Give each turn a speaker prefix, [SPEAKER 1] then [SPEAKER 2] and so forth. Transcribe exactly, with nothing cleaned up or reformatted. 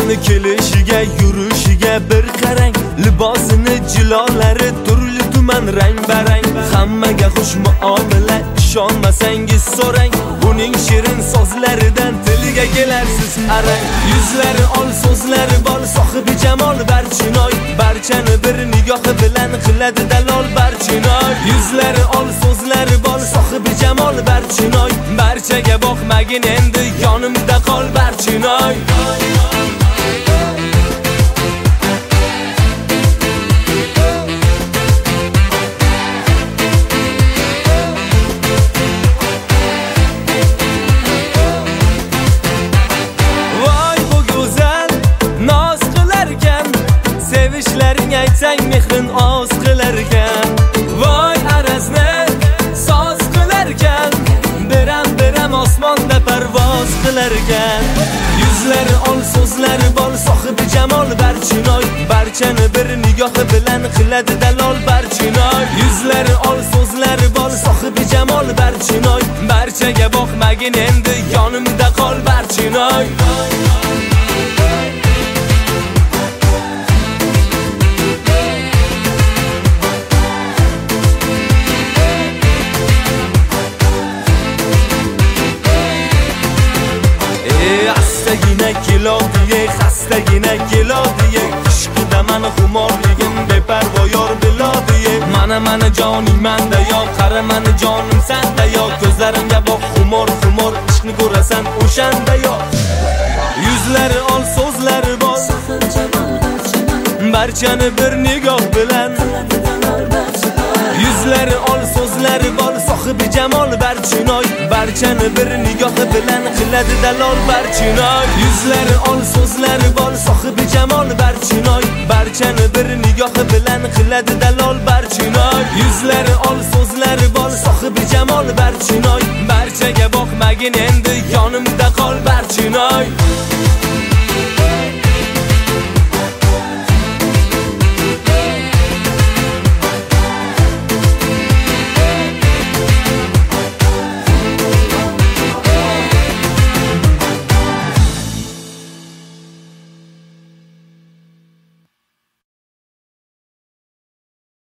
[SPEAKER 1] Uni kelishiga, yurishiga bir qarang, libosini jilolari turli tuman rang barang. Hammaga xush muomala, ishonmasangiz so'rang. Uning shirin so'zlaridan tiliga kelarsiz arang. Yuzlari ol, so'zlari bol, sohibi jamol barchinoy. Barchani bir nigohi bilan qiladi dalol barchinoy. Yuzlari ol, so'zlari bol, sohibi jamol barchinoy. Barchaga boqmagin endi, yonimda qol barchinoy. Sevishlaring aytsang mehrin oz qilarkan. Voy arazni soz qilarkan. Biram biram osmonda parvoz qilarkan. Yuzlari ol, so'zlari bol, sohibi jamol barchinoy. Barchani bir nigohi bilan qiladi dalol barchinoy. Yuzlari ol, so'zlari bol, sohibi jamol barchinoy. Barchaga boqmagin endi, yonimda qol barchinoy. Xastagina kelodiye, xastagina kelodiye. Ishqida mani xumorligim beparvo yor bilodiye. Mana mana joning manda yo, qara mani jonim sanda yo. Ko'zlarimga boq, xumor xumor, ishqni ko'rasan o'shanda yo. Yuzlari ol, so'zlari bol, barchani bir nigoh bilan. Yuzlari ol, so'zlari bol, sohibi jamol barchinoy. Barchani bir nigohi bilan qiladi dalol barchinoy. Yuzlari ol, so'zlari bol, sohibi jamol barchinoy. Barchani bir nigohi bilan qiladi dalol barchinoy. Yuzlari ol, so'zlari bol, sohibi jamol barchinoy. Barchaga boqmagin endi, yonimda qol barchinoy.